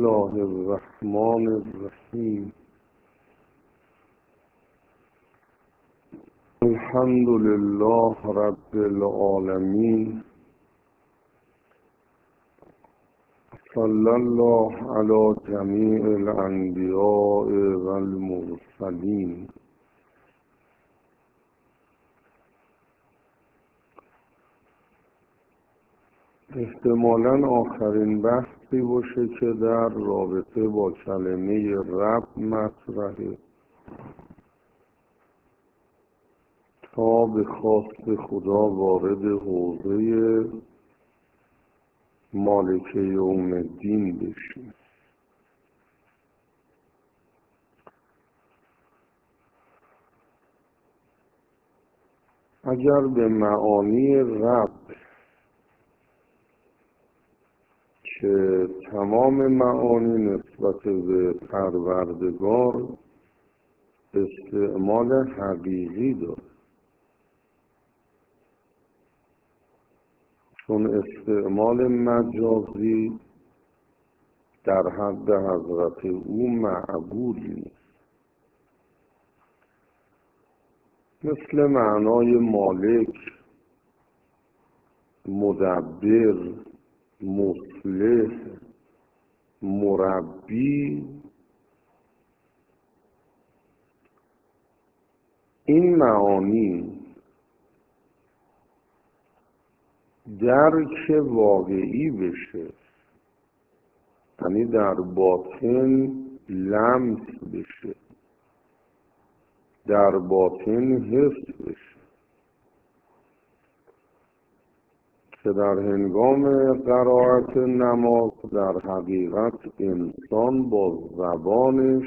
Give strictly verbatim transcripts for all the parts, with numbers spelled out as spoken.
الله الرحمن الرحیم. الحمد لله رب العالمین. صلی الله علی جمیع الانبیاء و المرسلین. احتمالاً آخرین بحثی باشه که در رابطه با کلمه رب مطرحه تا به خواست خدا وارد حوزه مالک یوم الدین بشیم. اگر به معانی رب که تمام معانی نسبت به پروردگار استعمال حقیقی داره، چون استعمال مجازی در حد حضرت او معقول نیست. مثل معنای مالک، مدبر، مصلح، مربی، این معانی درک واقعی بشه، یعنی در باطن لمس بشه، در باطن حس بشه، که در هنگام قرائت نماز در حقیقت انسان با زبانش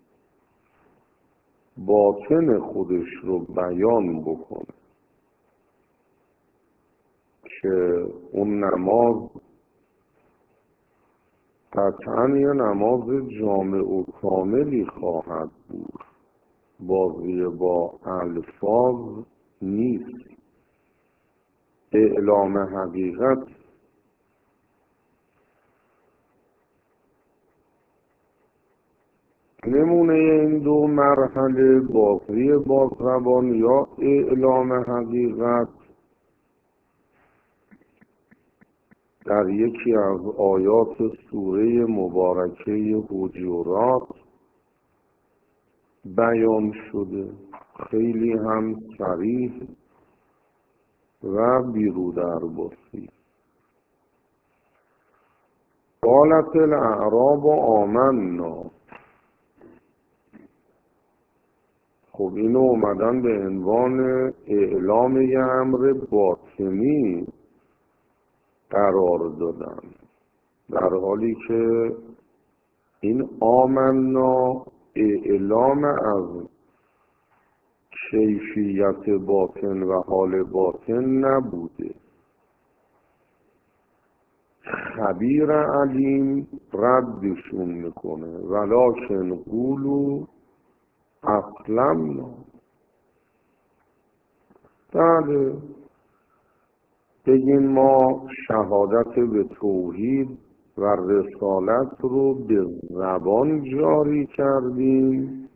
باطن خودش رو بیان بکنه که اون نماز قطعاً یه نماز جامع و کاملی خواهد بود، بازی با الفاظ نیست، اعلام حقیقت. نمونه این دو مرحله بازی با زبان یا اعلام حقیقت در یکی از آیات سوره مبارکه حجرات بیان شده، خیلی هم صریح و بیرودرباسی. قالت الاعراب آمنا. خب اینو اومدن به عنوان اعلام یه امر باطنی قرار دادن، در حالی که این آمنا اعلام از کیفیت باطن و حال باطن نبوده. خبیر علیم ردشون میکنه، ولکن قولوا اسلمنا. بله، بگین ما شهادت به توحید و رسالت رو به زبان جاری کردیم،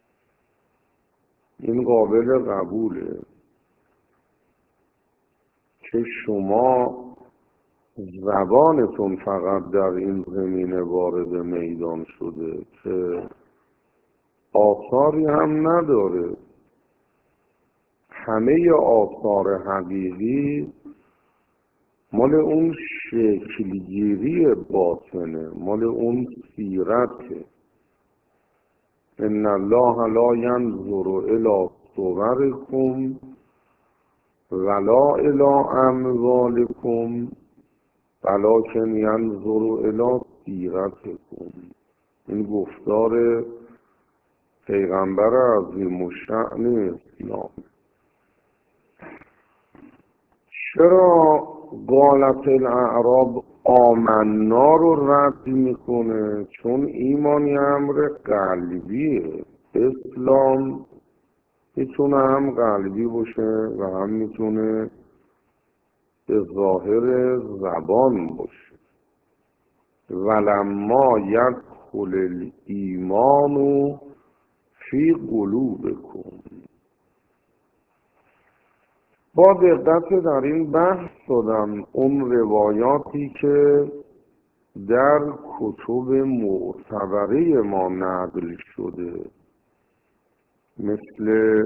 این قابل قبوله. که شما زبانتون فقط در این زمینه وارد میدان شده که آثاری هم نداره. همه آثار حقیقی مال اون شکلگیری باطنه، مال اون سیرته. ان الله لا ینظر الی صورکم ولا الی اموالکم ولکن ینظر الی سیرتکم. این گفتار پیغمبر عظیم الشأن اسلام. چرا قالت الاعراب آمنا رو رد میکنه؟ چون ایمان یه امر قلبیه. اسلام میتونه هم قلبی باشه و هم میتونه به ظاهر زبان باشه. ولما یدخل الایمان فی قلوبکم. با دقت در این بحث شدم اون روایاتی که در کتب معتبره ما نقل شده، مثل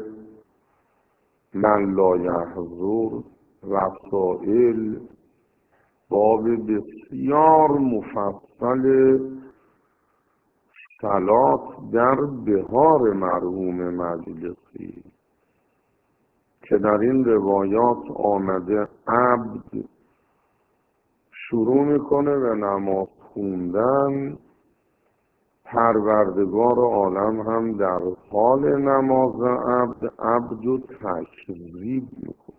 من لا یحضر، رسائل، باب بسیار مفصل صلات در بهار مرحوم مجلسی، که در این روایات آمده عبد شروع میکنه به نماز خوندن، پروردگار عالم هم در حال نماز عبد عبد و تکذیب میکنه.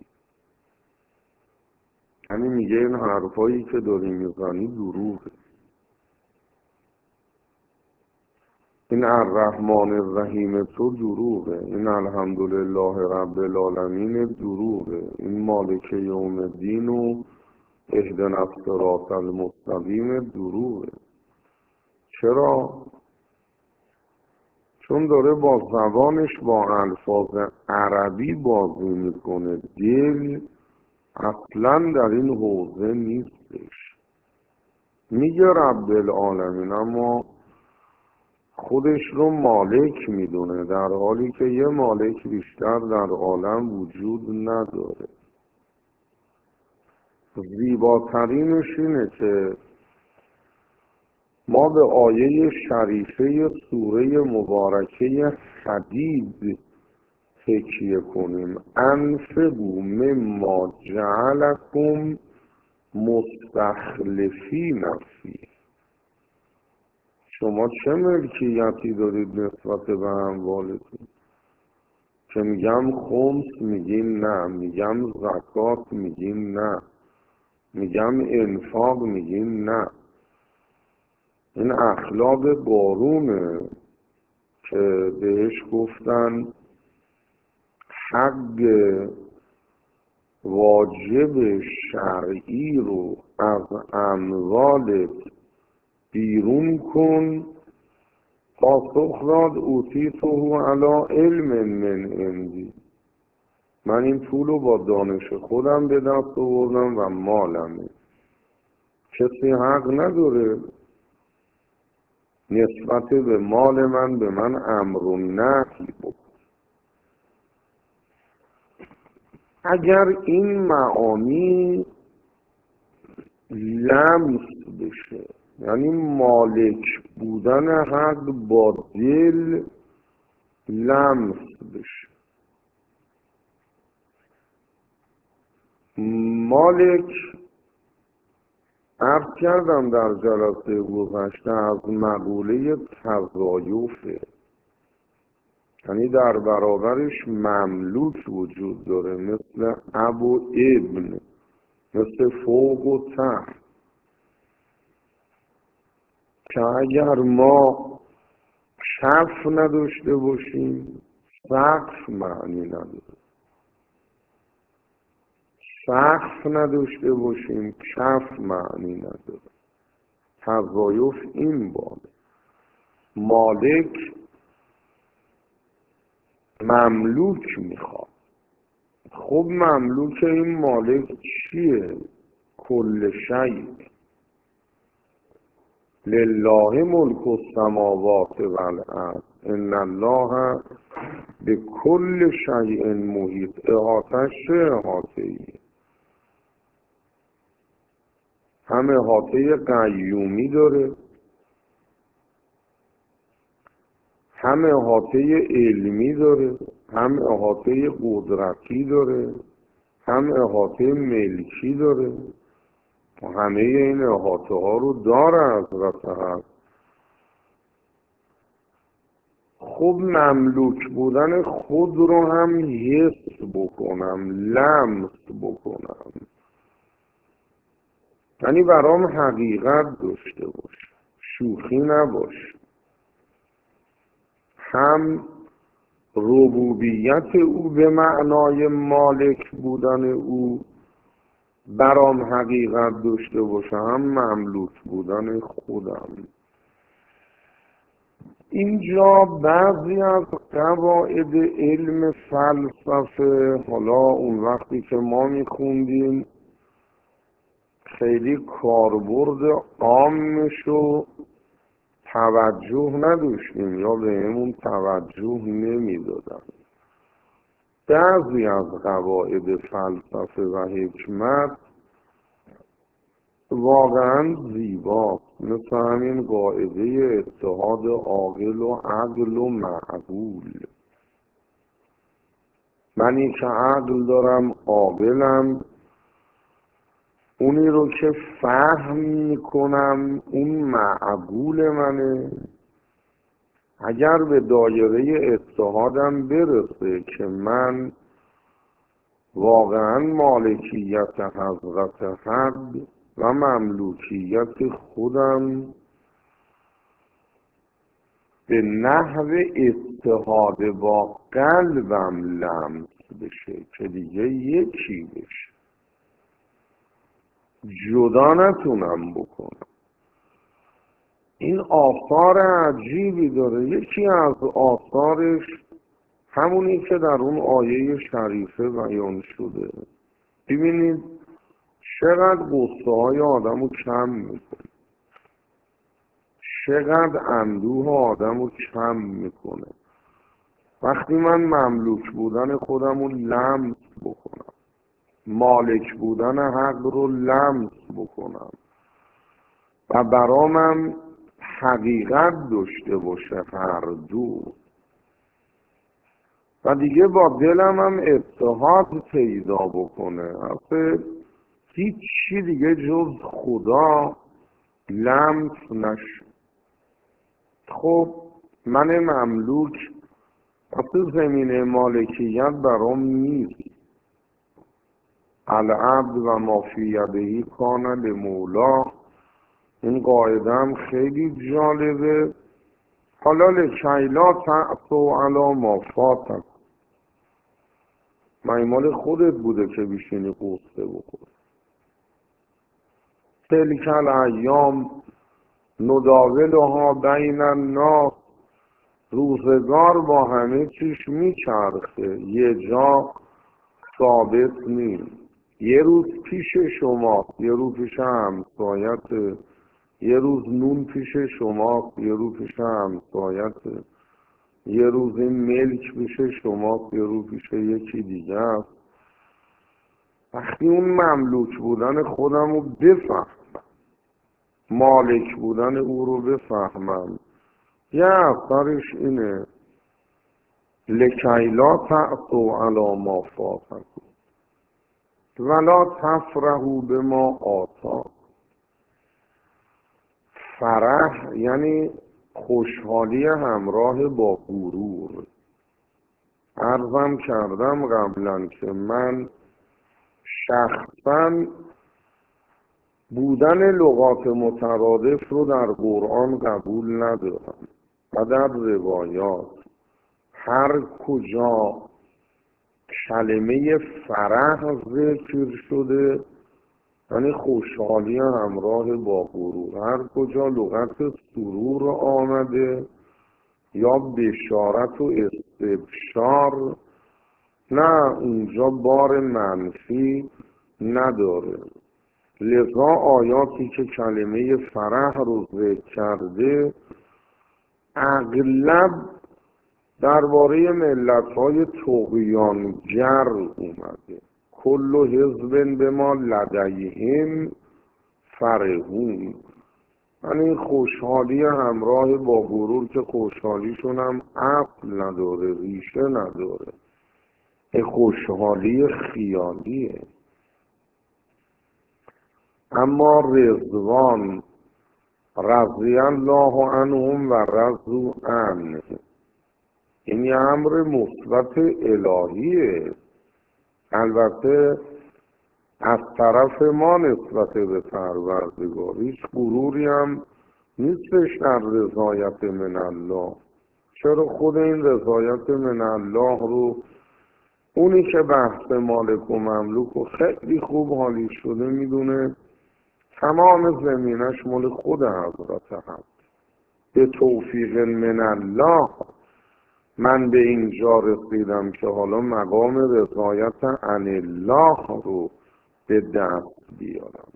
یعنی میگه این حرفایی که داری میزنی دروغه، این الرحمن الرحیم تو دروغه، این الحمدلله رب العالمین دروغه، این مالک یوم الدین و اهدنا الصراط المستقیم دروغه. چرا؟ چون داره با زبانش با الفاظ عربی بازی میکنه، دل اصلا در این حوزه نیستش. میگه رب العالمین اما خودش رو مالک میدونه، در حالی که یه مالک بیشتر در عالم وجود نداره. زیباترینش اینه که ما به آیه شریفه سوره مبارکه حدید تکیه کنیم. انفقوا مما جعلکم مستخلفین فیه. شما چه ملکیتی دارید نسبت به اموالتون؟ که میگم خمس میگیم نه، میگم زکات میگیم نه، میگم انفاق میگیم نه. این اخلاق قارونه که بهش گفتن حق واجب شرعی رو از اموالت بیرون کن. پاسخ داد اوتیته علی علم من عندی، من این پول رو با دانش خودم به دست آوردم و مالمه. کسی حق نداره نسبت به مال من به من امر و نهی بکن. اگر این معانی لمس بشه، یعنی مالک بودن حق با دل لمس بشه، مالک عرض کردم در جلسه گذشته از مقوله تضایفه، یعنی در برابرش مملوک وجود داره، مثل اب و ابن، مثل فوق و تحت، که اگر ما کف نداشته باشیم سقف معنی نداره، سقف نداشته باشیم کف معنی نداره. تضایف این باده. مالک مملوک میخواد. خب مملوک این مالک چیه؟ کل شیء لله ملک السماوات والارض ان الله بكل شیء محیط. احاطه‌اش چه احاطه‌ای؟ هم احاطه قیومی داره، هم احاطه علمی داره، هم احاطه قدرتی داره، هم احاطه ملکی داره. و همه این احاطه ها رو داره حضرت حق. خب مملوک بودن خود رو هم حس بکنم، لمس بکنم، یعنی برام حقیقت داشته باش، شوخی نباش. هم ربوبیت او به معنای مالک بودن او برام حقیقت داشته باشم مملوک بودن خودم. اینجا بعضی از قواعد علم فلسفه، حالا اون وقتی که ما میخوندیم خیلی کاربرد عامشو توجه نداشتیم یا بهمون توجه نمیدادن. بعضی از قواعد فلسفه و حکمت واقعا زیباست، مثل همین قاعده اتحاد عاقل و عقل و معقول. منی که عقل دارم عاقلم، اونی رو که فهم میکنم اون معقول منه. اگر به دایره اتحادم برسه که من واقعا مالکیت حضرت حق و مملوکیت خودم به نحو اتحاد با قلبم لمس بشه که دیگه یکی بشه، جدا نتونم بکنم. این آثار عجیبی داره. یکی از آثارش همونی که در اون آیه شریفه بیان شده. ببینید چقدر غصه های آدم رو کم میکنه، چقدر اندوه آدم رو کم میکنه وقتی من مملوک بودن خودم رو لمس بکنم، مالک بودن حق رو لمس بکنم و برامم حقیقت داشته باشه هر دو، و دیگه با دلم هم اتحاد پیدا بکنه. اصلا هیچ چی دیگه جز خدا لمس نشد. خب من مملوک اصلا زمین مالکیت برام نیست. العبد و ما فی یدهی کان لمولا، این قاعده هم خیلی جالبه. حالا لکی لا تعثوا علی ما فاتکم، مال خودت بوده که بیشینی قصه بخور. تلک الایام نداولها بین الناس، روزگار با همه چیش میچرخه، یه جا ثابت نیست. یه روز پیش شما، یه روز پیش همسایت، یه روز نون پیش شما، یه روز پیش همسایت، یه روز این ملک پیش شما، یه روز پیش یکی دیگه است. وقتی اون مملوک بودن خودم رو بفهمم، مالک بودن او رو بفهمم، یه اثرش اینه لکی لا تعثوا علی ما فاتکم ولا تفرحوا بما آتاکم. فرح یعنی خوشحالی همراه با غرور. عرضم کردم قبلا که من شخصا بودن لغات مترادف رو در قرآن قبول ندارم و در روایات هر کجا کلمه فرح ذکر شده یعنی خوشحالی همراه با غرور، هر کجا لغت سرور آمده یا بشارت و استبشار، نه اونجا بار منفی نداره. لذا آیاتی که کلمه فرح رو ذکر کرده اغلب درباره ملت‌های طغیانگر اومده. کل حزب بما لدیهم فرحون، یعنی خوشحالی همراه با غرور که خوشحالیشون هم اصل نداره، ریشه نداره، این خوشحالی خیالیه. اما رضوان رضی الله عنهم و رضوا عنه، این یه امر مثبت الهیه، البته از طرف ما نسبت به پروردگار. هیچ غروری هم نیستش در رضایت من الله. چرا خود این رضایت من الله رو اونی که بحث مالک و مملوک و خیلی خوب حالی شده میدونه تمام زمینش مال خود حضرت هست. به توفیق من الله من به اینجا رسیدم که حالا مقام رضایت عن الله رو به دست بیارم.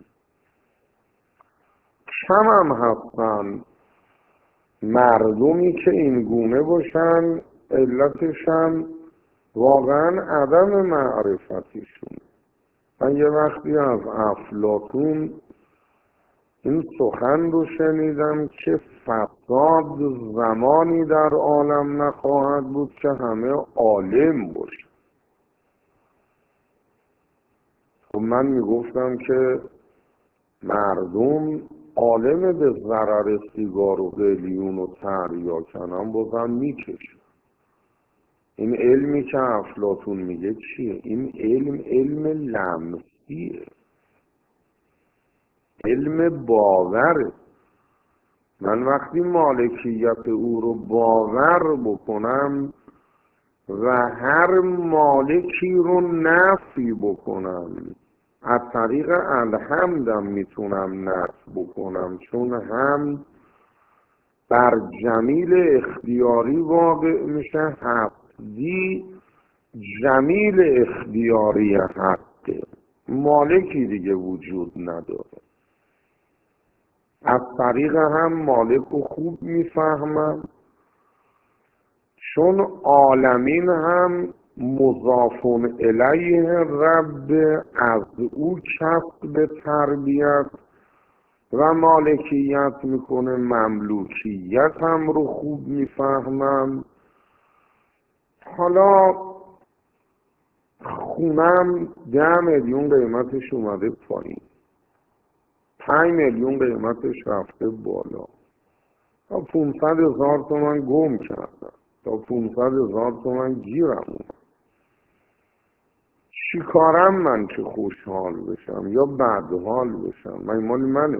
کم هم هستن مردمی که این گونه باشن، علتشم واقعا عدم معرفتیشون. من یه وقتی از افلاطون این سخن رو شنیدم که فساد زمانی در عالم نخواهد بود که همه عالم باشه. خب من میگفتم که مردم عالم به ضرر سیگار و قلیون و تریاکن هم بازم میکشه. این علمی که افلاطون میگه چیه؟ این علم علم لمسیه، علم باوره. من وقتی مالکیت او رو باور بکنم و هر مالکی رو نفی بکنم، از طریق الحمدم میتونم نفی بکنم، چون هم بر جمیل اختیاری واقع میشه، حقی جمیل اختیاری حقه، مالکی دیگه وجود نداره. از طریق هم مالک رو خوب میفهمم، چون عالمین هم مضافون الیه رب، از او کسب تربیت و مالکیت میکنه، مملوکیت هم رو خوب میفهمم. حالا خونم ده میلیون قیمتش اومده پایین، پنج میلیون قیمتش رفته بالا، تا پونصد هزار تومن گم کردم، تا پونصد هزار تومن گیرم اومد. چی کارم من که خوشحال بشم یا بدحال بشم؟ من مال منه.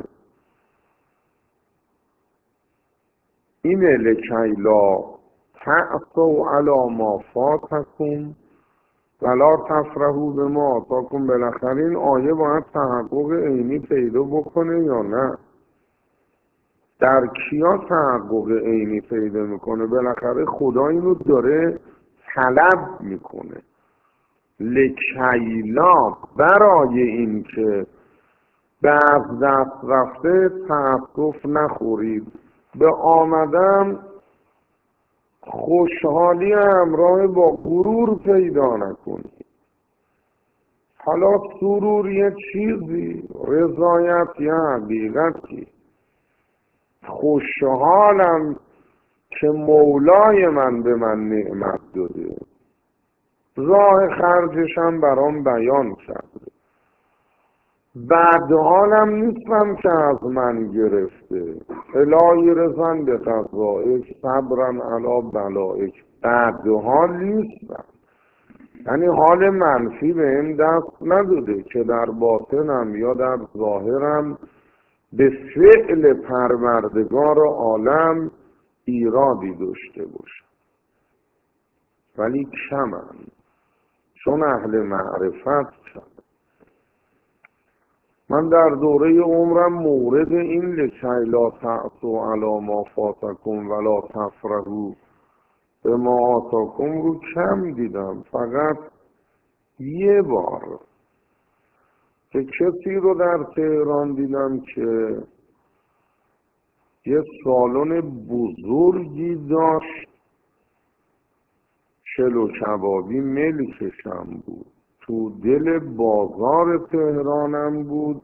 این لکی لا تعصوا علی ما فاتکم ولا تفرحوا بما آتاکم. بالاخره این آیه باید تحقق عینی پیدا بکنه یا نه؟ در کیا تحقق عینی پیدا میکنه؟ بالاخره خدا اینو داره طلب میکنه. لکیلا، برای این که به از دست رفته تأسف نخورید، به آمدم خوشحالی همراه با غرور پیدا نکنید. حالا سرور یه چیزی، رضایت یه حقیقتی. خوشحالم که مولای من به من نعمت داده، راه خرجشم برام بیان کرده. بعد حالم نیستم که از من گرفته، الهی رزن به قضائک صبرن علا بلائک. بعد حال نیستم، یعنی حال منفی به این دست نداده که در باطنم یا در ظاهرم به فعل پروردگار عالم ایرادی داشته باشه، ولی کمم، چون اهل معرفت کم. من در دوره عمرم مورد این لکی لا تعصوا علی ما فاتکم ولا تفرحوا بما آتاکم رو کم دیدم. فقط یه بار که کسی رو در تهران دیدم که یه سالن بزرگی داشت، چلو کبابی ملکشم بود، تو دل بازار تهرانم بود.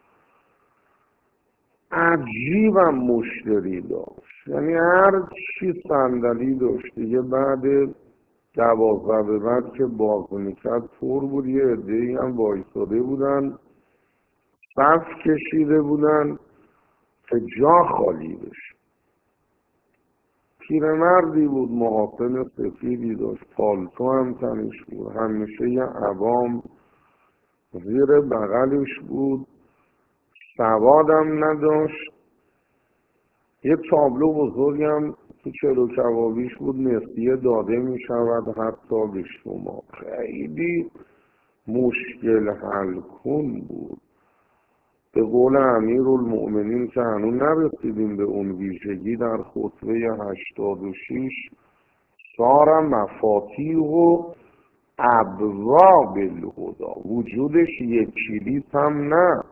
عجیبم مشتری داشت، یعنی هر چی صندلی داشت دیگه. بعد دوازده به بعد که باز میکرد پر بود. یه عده‌ای هم وایساده بودن، صف کشیده بودن که جا خالی بشه. پیرمردی بود، محافل سفیدی داشت، پالتو هم تنش بود، همیشه یه عوام زیر بغلش بود، سوادم نداشت. یه تابلو بزرگم تو چلو کبابیش بود نسیه داده می شود حتی به شما. خیلی مشکل حل کن بود. به قول امیرالمؤمنین که هنوز نرسیدیم به اون ویژگی، در خطبه هشتاد و شش صار مفاتیح و ابواب الهدی، وجودش یک کلید هم نه،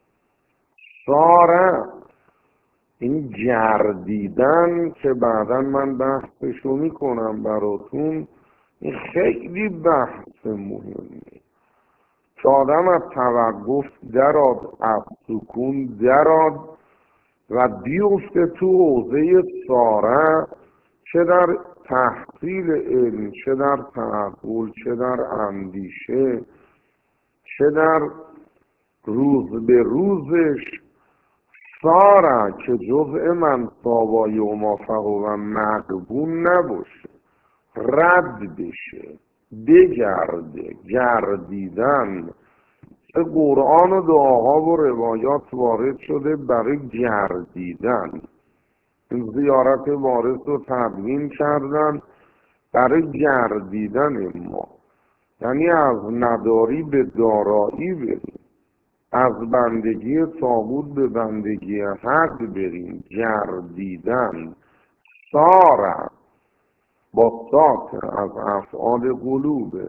صار این گردیدن که بعدا من بحثشو میکنم براتون، این خیلی بحث مهمه که آدم از توقف دراد، از سکون دراد و بیفته تو حوزه ساره، چه در تحصیل علم، چه در تحول، چه در اندیشه، چه در روز به روزش، ساره که جزء منصابای و مافقه و مقبون نباشه، رد بشه، بگرده، گردیدن. قرآن و دعاها و روایات وارد شده برای گردیدن. این زیارت وارث رو تدوین کردن برای گردیدن ما، یعنی از نداری به دارایی بریم، از بندگی طاغوت به بندگی حق بریم، گردیدن. ساره با سات از افعال قلوبه،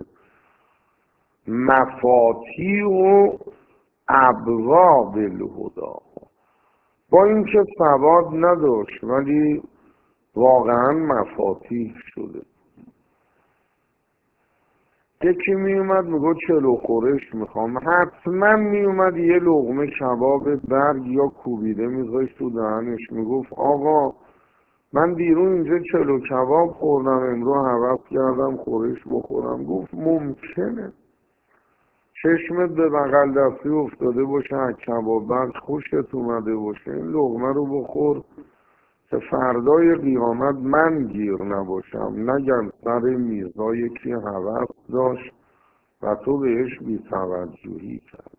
مفاتیح و ابواب الهدی، با اینکه سواد نداشت ولی واقعا مفاتیح شده. یکی می اومد میگو چلو خورش میخوام، حتما می اومد یه لقمه کباب برگ یا کوبیده میذاشت تو دهنش، میگفت آقا من دیرون اینجا چلو کباب خوردم، امرو هوس کردم خورش بخورم. گفت ممکنه چشمت به بغل دستی افتاده باشه از کباب برگ خوشت اومده باشه، این لقمه رو بخور که فردای قیامت من گیر نباشم، نگم سر میزای که هوس داشت و تو بهش بی‌توجهی کرد.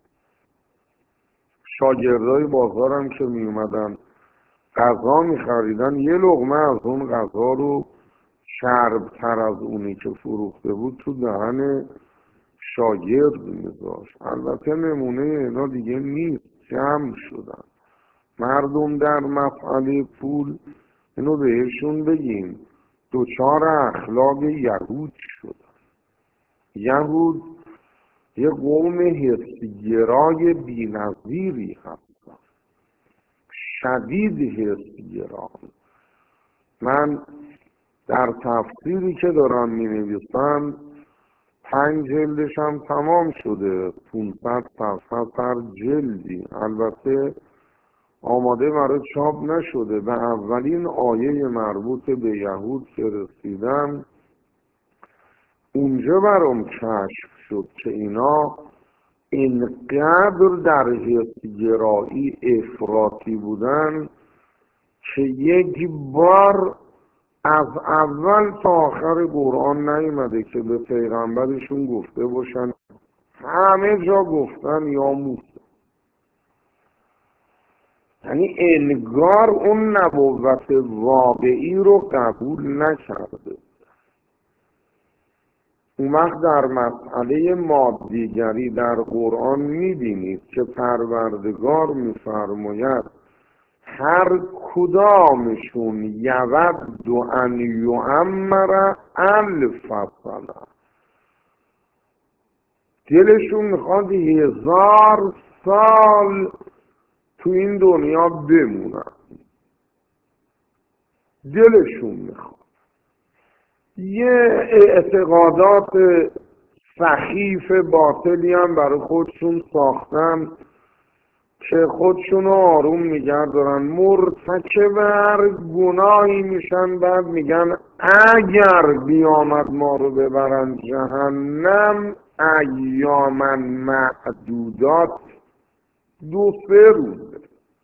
شاگردای بازارم که می اومدن غذا می خریدن، یه لقمه از اون غذا رو چربتر از اونی که فروخته بود تو دهن شاگرد میذاشت. البته نمونه اینا دیگه نیست، جمع شدن مردم در مسئله پول. اینو بهشون بگیم دوچار اخلاق یهود شدن. یهود یه قوم حسگرای بی‌نظیری هستن، شدید حسگران. من در تفسیری که دارم می نویسم پنج جلدش هم تمام شده، پونصد صفحه هر جلدی، البته آماده برای چاپ نشده. و اولین آیه مربوط به یهود که رسیدم اونجا برام کشف شد که اینا اینقدر در حسگرایی افراطی بودن که یک بار از اول تا آخر قرآن نیامده که به پیغمبرشون گفته باشن، همه جا گفتن یا موسی. یعنی انگار اون نبوت واقعی رو قبول نکرده. اون وقت در مسئله مادیگری در قرآن میبینید که پروردگار میفرماید هر کدامشون یود ان یعمر الف سنه، دلشون میخواد هزار سال تو این دنیا بمونن، دلشون میخواد. یه اعتقادات سخیف باطلی هم برای خودشون ساختن که خودشون رو آروم نگه دارن، مرتکب هر گناهی میشن، بعد میگن اگر قیامت ما رو ببرن جهنم ایاما معدودات، دو سه روزه.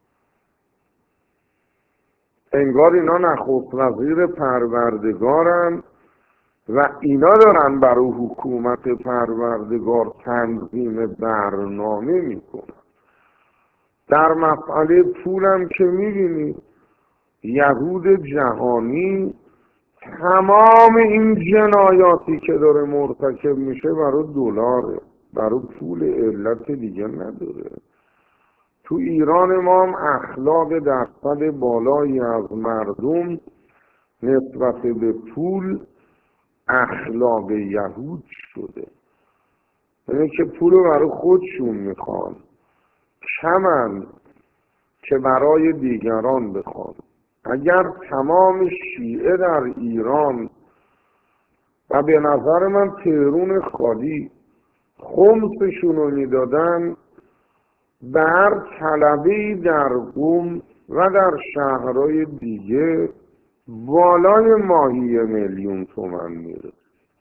انگار اینا نخست وزیر پروردگارن و اینا دارن برای حکومت پروردگار تنظیم برنامه میکنن. در مسئله پولم که میبینید یهود جهانی تمام این جنایاتی که داره مرتکب میشه برای دلاره، برای پول، علت دیگه نداره. تو ایران ما هم اخلاق درصد بالایی از مردم نسبت به پول اخلاق یهود شده، یعنی که پول رو برای خودشون میخوان، کمن که برای دیگران بخوان. اگر تمام شیعه در ایران و به نظر من تهرون خالی خمسشون رو میدادن به هر طلبه‌ای در قم و در شهرهای دیگه بالای ماهی میلیون تومن میره.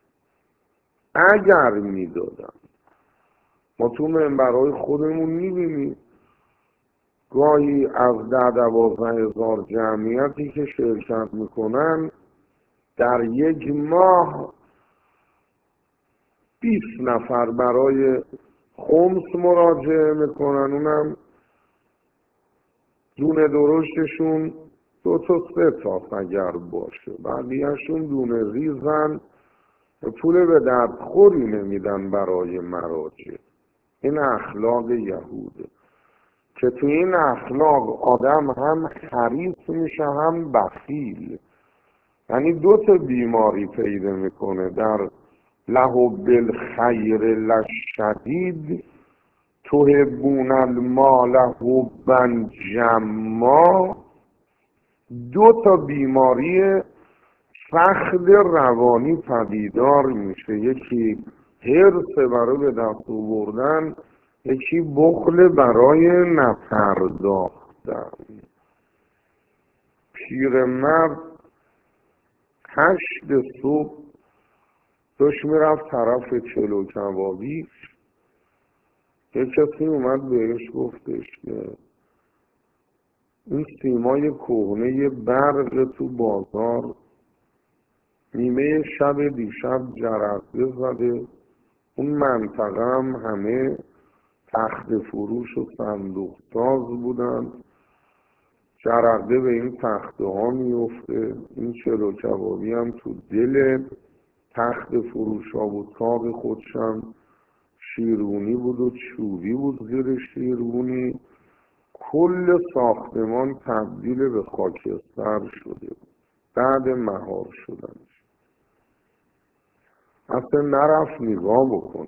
اگر میدادن، ما تو منبرهای خودمون میبینیم گاهی از ده دوازده هزار جمعیتی که شرکت میکنن در یک ماه بیست نفر برای خمس مراجعه میکنن، اونم دونه درشتشون دو تا سه تا اگر باشه، بقیهشون دونه ریزن، پول به درد خوری نمیدن برای مراجع. این اخلاق یهوده که تو این اخلاق آدم هم حریص میشه هم بخیل، یعنی دو تا بیماری پیدا میکنه در لحب الخیر لشدید تحبون المال حبا جما. دو تا بیماری فخد روانی پدیدار میشه، یکی حرص برای به دست آوردن، یکی بخل برای نپرداختن. پیرمرد هشت صبح داشت میرفت طرف چلو کبابی، یه کسی اومد بهش گفتش که این سیمای کهنه برق تو بازار نیمه شب دیشب جرقه زده، اون منطقه هم همه تخت فروش و صندوق ساز بودن، جرقه به این تخته ها میفته، این چلو کبابی هم تو دل تخت فروش ها بود، تاق خودشم شیرونی بود و چوبی بود زیر شیرونی، کل ساختمان تبدیل به خاکستر شده بود بعد مهار شدنش. اصلا نرفت نگاه بکن،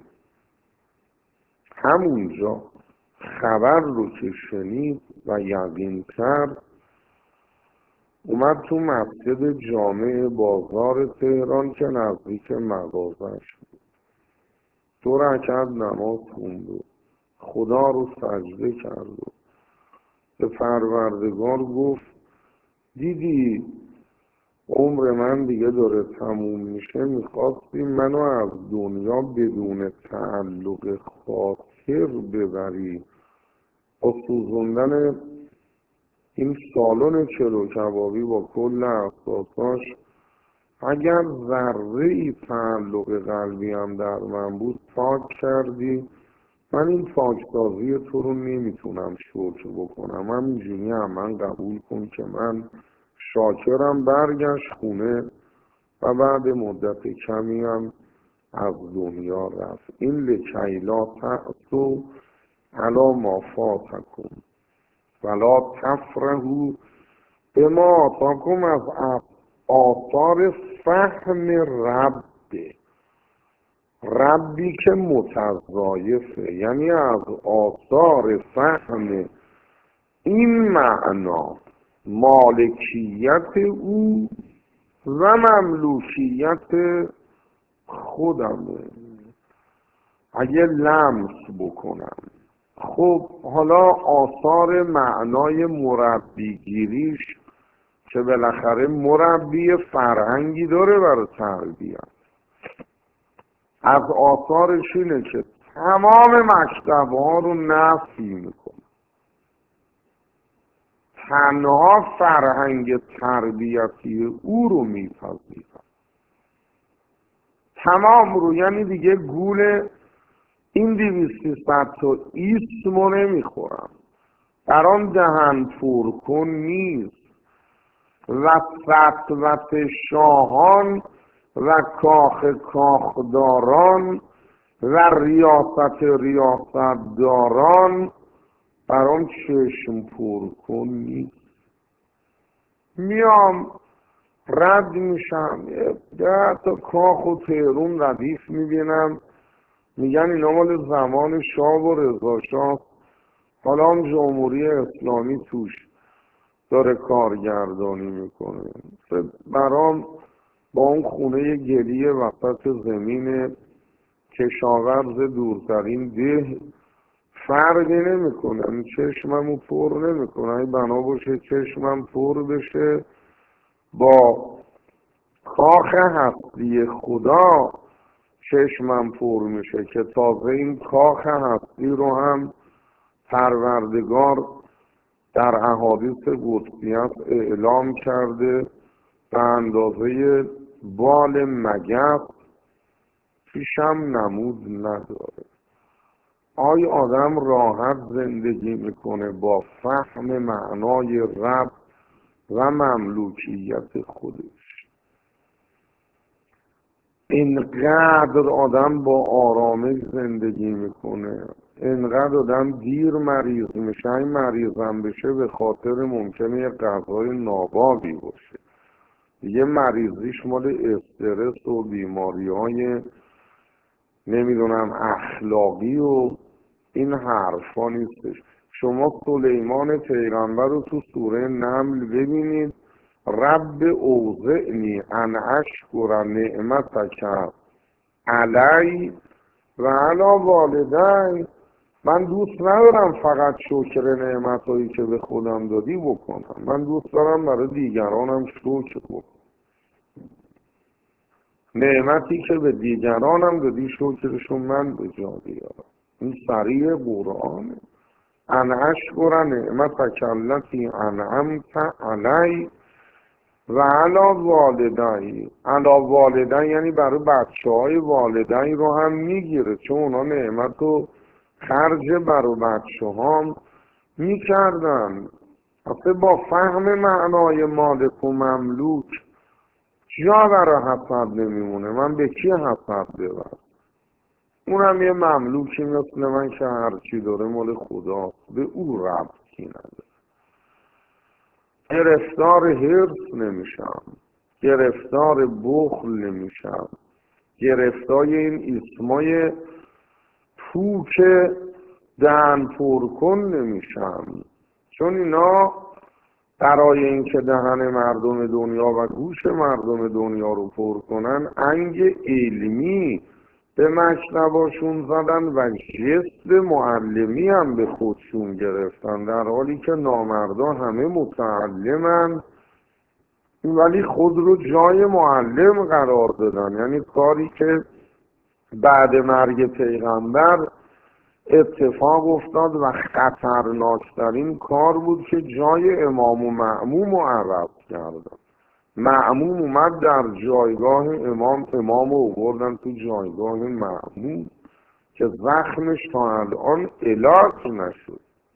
همونجا خبر رو که شنید و یقین کرد اومد تو مسجد جامع بازار تهران که نزدیک مغازش بود، دو رکعت نماز خوند و خدا رو سجده کرد و به پروردگار گفت دیدی عمر من دیگه داره تموم میشه، میخواستی منو از دنیا بدون تعلق خاطر ببری، با سوزوندن این سالن چلو کبابی با کل اساساش اگر ذره ای تعلق قلبی هم در من بود پاک کردی، من این پاکسازی تو رو نمیتونم شکر بکنم، همینجوری هم من قبول کن که من شاکرم. برگشت خونه و بعد مدت کمی هم از دنیا رفت. این لکیلا تأسو علی ما فاتکم ولا تفرحوا بما آتاکم از آثار فهم رب، ربی که متضایفه، یعنی از آثار فهم این معنا مالکیت او و مملوکیت خودمه. اگه لمس بکنم خب حالا آثار معنای مربیگیریش که بالاخره مربی فرهنگی داره برای تربیت، از آثارش اینه که تمام مکتب‌ها رو نفی میکنه، تنها فرهنگ تربیتی او رو میپذیرن، تمام رو، یعنی دیگه گول این دویستی صد تا اسمو نمیخورم، برام دهن پر کن نیست. و سطوت شاهان و کاخ کاخداران و ریاست ریاستداران برام چشم پر کن نیست. میام رد میشم ده تا کاخ و تهرون ردیف میبینم، میگن اینا مال زمان شاه و رضا شاه، حالا هم جمهوری اسلامی توش داره کارگردانی میکنه. برام با اون خونه گلیه وسط زمین کشاورز دورترین ده فرقی نمیکنه، چشممو پر نمیکنه. اگه بنا باشه چشمم پر بشه با کاخ هستی خدا چشمم پر میشه که تازه این کاخ هستی رو هم پروردگار در احادیث قدسیت اعلام کرده به اندازه بال مگس پیشم نمود نداره. آیا آدم راحت زندگی میکنه با فهم معنای رب و مملوکیت خودش؟ اینقدر آدم با آرامش زندگی میکنه، اینقدر آدم دیر مریض میشه. این مریضم بشه به خاطر ممکنه یه غذای ناباقی باشه، یه مریضیش مال استرس و بیماری های نمیدونم اخلاقی و این حرفا نیستش. شما سلیمان پیغمبر رو تو سوره نمل ببینید، رب اوزعنی ان اشکر نعمتک علی و علی والدی. من دوست ندارم فقط شکر نعمتایی که به خودم دادی بکنم، من دوست دارم برای دیگرانم شکر بکنم. نعمتی که به دیگرانم دادی شکرشو من به جا بیارم. این صریح قرآنه. ان اشکر نعمتک التی انعمت علی و علی والدی. علی والدی یعنی برای بچه های والدی رو هم میگیره، چون اونا نعمت رو خرج برای بچه هم میکردن. اصلا با فهم معنای مالک و مملوک جا برای حسد نمیمونه. من به کی حسد ببرم؟ اونم یه مملوکی مثل من که هرچی داره مال خدا، به او ربطی نداره. گرفتار حرص نمیشم، گرفتار بخل نمیشم، گرفتار این اسمای پوک دهن پر کن نمیشم، چون اینا برای اینکه دهن مردم دنیا و گوش مردم دنیا رو پر کنن انگ علمی به مکتباشون زدن و جست معلمی هم به خودشون گرفتن، در حالی که نامردا همه متعلمن ولی خود رو جای معلم قرار دادن. یعنی کاری که بعد مرگ پیغمبر اتفاق افتاد و خطرناکترین کار بود که جای امام و مأموم رو عوض کردن. مأموم اومد در جایگاه امام، امام رو آوردن تو جایگاه مأموم که زخمش تا الان علاج نشد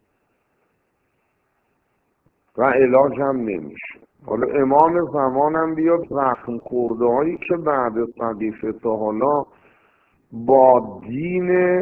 و علاج هم نمیشه. حالا امام زمانم بیاد زخم خورده هایی که بعد صدیفه تا حالا با دین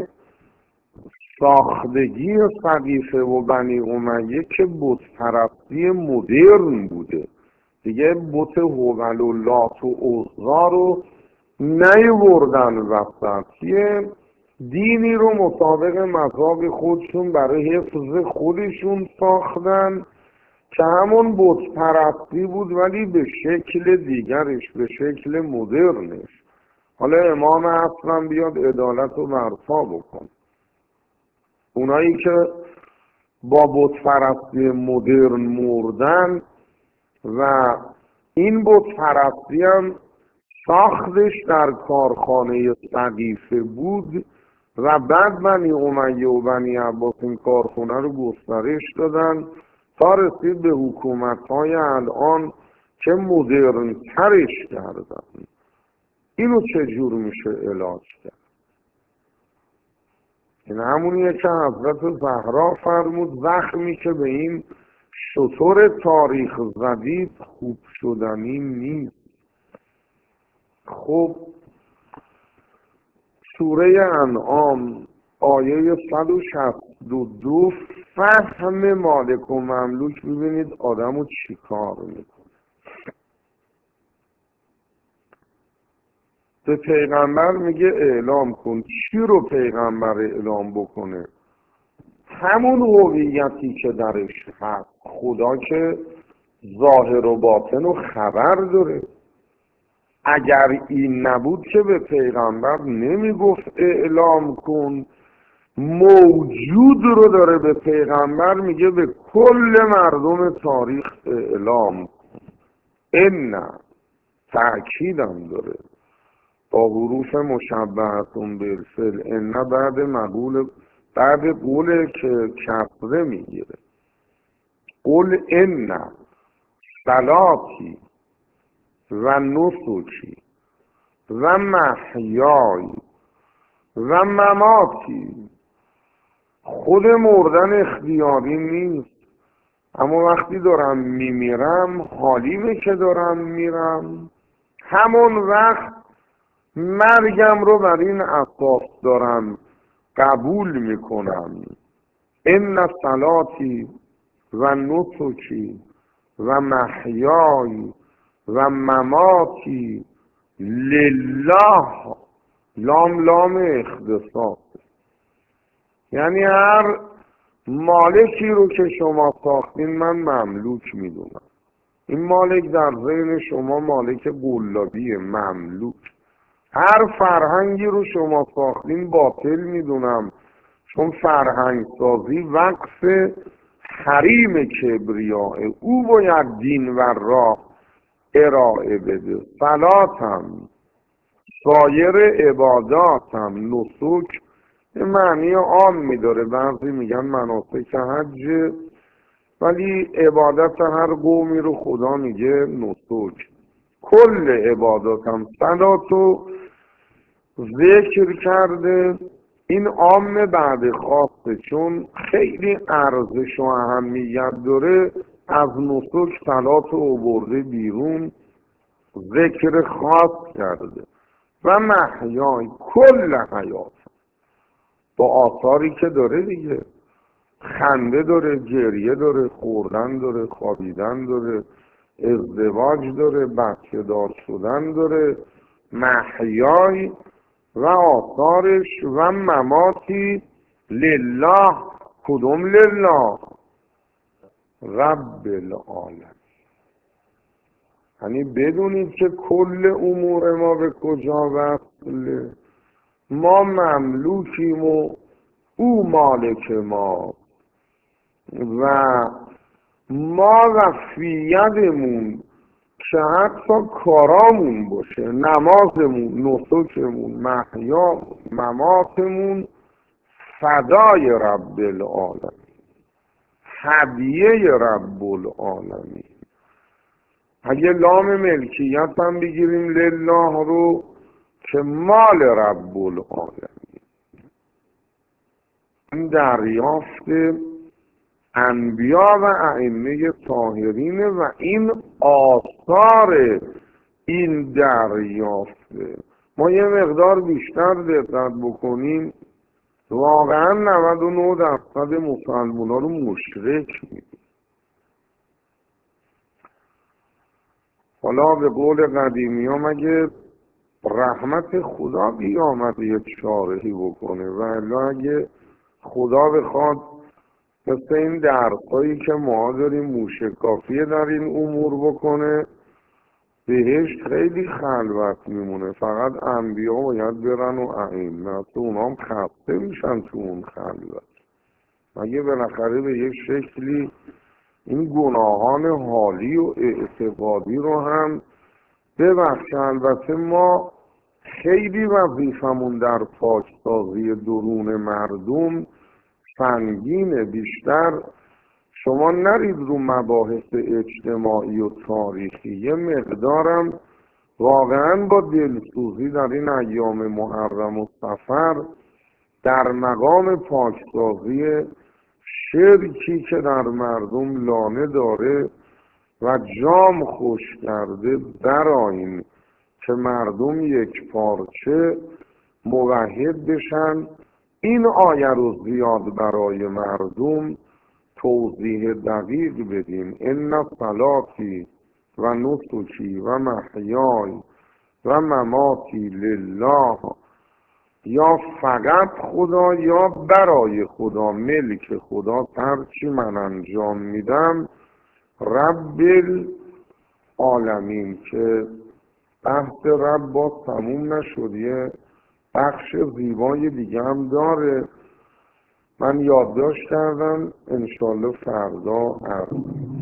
ساختگی صدیفه و بنی امیه که بت پرستی مدرن بوده دیگه، بت هوبل و لات و عزا رو نیوردن وسط، یه دینی رو مطابق مذهب خودشون برای حفظ خودشون ساختن که همون بت پرستی بود ولی به شکل دیگرش، به شکل مدرنش. حالا امام اصلا بیاد عدالت رو برپا بکن. اونایی که با بت پرستی مدرن مردن و این بت پرستی هم ساختش در کارخانه صقیفه بود و بعد بنی امیه و بنی عباس این کارخانه رو گسترش دادن تا رسید به حکومت‌های الان که مدرن ترش کردن. اینو چجور میشه علاج کرد؟ این همونیه که حضرت زهرا فرمود زخمی که به این شطور تاریخ زدید خوب شدنی نیست. خب سوره انعام آیه صد و شصت و دو فهم مالک و مملوک. ببینید آدمو چی کار میکنه. به پیغمبر میگه اعلام کن. چی رو پیغمبر اعلام بکنه؟ همون هویتی که درش هست. خدا که ظاهر و باطن و خبر داره. اگر این نبود که به پیغمبر نمیگفت اعلام کن. موجود رو داره به پیغمبر میگه به کل مردم تاریخ اعلام کن. این تأکیدم داره با حروف مشبهتون بالفعل. این بعد مقول بعد قول که کسره میگیره. قول این صلاتی و نسکی و محیای و مماتی. خود مردن اختیاری نیست، اما وقتی دارم میمیرم حالیمه که دارم میرم. همون وقت مرگم رو بر این اساس دارم قبول میکنم. ان صلاتی و نسکی و محیای و مماتی لله. لام لام اختصاص، یعنی هر مالکی رو که شما ساختین من مملوک میدونم. این مالک در ذهن شما مالک قلابی مملوک. هر فرهنگی رو شما ساختین باطل میدونم، چون فرهنگ سازی وقف حریم کبریاه. او باید دین و راه ارائه بده. صلاتم سایر عباداتم نسک به معنی عام میداره. بعضی میگن مناسک حج، ولی عبادت هر قومی رو خدا میگه نسک. کل عباداتم صلاتو ذکر کرده. این عام بعد خاصه، چون خیلی ارزش و اهمیت داره. از نسک صلاتو آورده بیرون، ذکر خاص کرده. و محیای کل حیات با آثاری که داره دیگه. خنده داره، گریه داره، خوردن داره، خوابیدن داره، ازدواج داره، بچه دار شدن داره. محیای و آثارش و مماتی لله. کدوم لله؟ رب العالمین. یعنی بدونید که کل امور ما به کجا وصله. ما مملوکیم و او مالک ما، و ما وفیدمون که حتی کارامون باشه، نمازمون، نسکمون، محیامون، مماتمون فدای رب العالمین، هدیه رب العالمین. اگه لام ملکیت هم بگیریم لله رو، که مال رب العالمین. این دریافت انبیا و ائمه طاهرین و این آثار این دریافته. ما یه مقدار بیشتر دقت بکنیم، واقعا نود و نه درصد مسلمان ها رو مشرک می‌دونیم. حالا به قول قدیمی ها مگه رحمت خدا بیامد یه چارهی بکنه؟ و الا اگه خدا بخواد مثل این درسایی که ما داریم موشکافیه در این امور بکنه، بهشت خیلی خلوت میمونه. فقط انبیا باید برن و ائمه، تو اونا هم خسته میشن تو اون خلوت. مگه بالاخره به یک شکلی این گناهان حالی و اعتقادی رو هم ببخشه. البته ما خیلی وظیفمون در پاکسازی درون مردم سنگینه. بیشتر شما نرید رو مباحث اجتماعی و تاریخی. یه مقدارم واقعا با دلسوزی در این ایام محرم و صفر در مقام پاکسازی شرکی که در مردم لانه داره و جام خوش کرده برآیین که مردم یک پارچه موحد بشن. این آیه رو زیاد برای مردم توضیح دقیق بدیم. ان صلاتی و نسکی و محیای و مماتی لله، یا فقط خدا یا برای خدا، ملک خدا، هرچی من انجام میدم رب العالمین. که بحث رب باز تموم نشد، یه بخش زیبای دیگه هم داره. من یادداشت کردم، انشالله فردا عرض